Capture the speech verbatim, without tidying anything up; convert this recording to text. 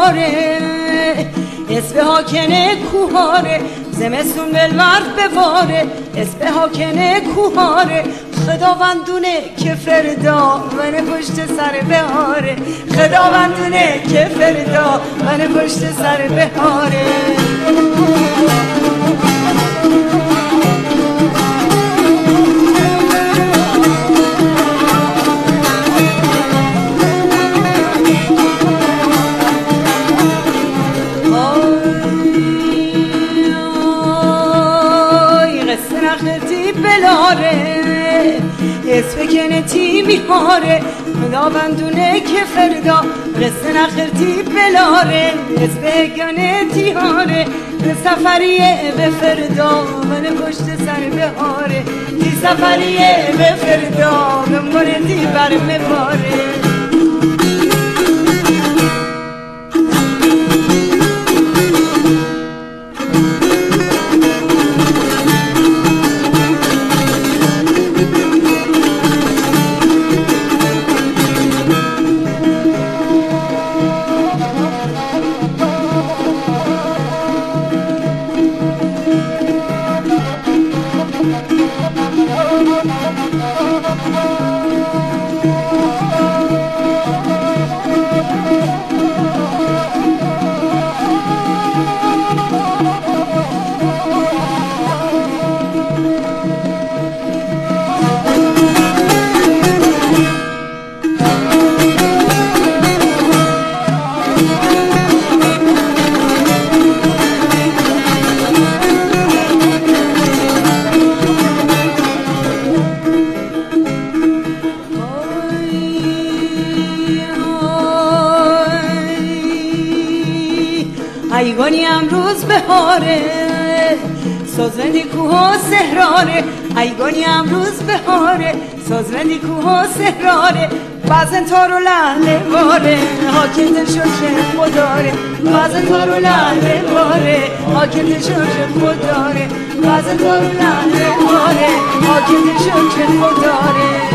بهاره، اسم حاکنه کوهاره، زمستون بلمرد بواره، اسم حاکنه کوهاره، خداوندونه که فردا من پشت سر بهاره، خداوندونه که فردا من پشت سر بهاره. اسم کنتی میهاره، خداوندونه که فردا قصه نخرتی بلاره، اسم کنتی هاره، به سفریه به فردا من پشت سر بهاره، تی سفریه به فردا دنبال تی بر مباره. ایگانی امروز بهاره، سازوندی کوه و سهراره، ایگانی امروز بهاره، سازوندی کوه و سهراره، بعضن تارو لحله باره، حاکم دل شکر خداره، بعضن تارو لحله باره، حاکم دل شکر خداره، بعضن تارو لحله باره، حاکم دل شکر خداره.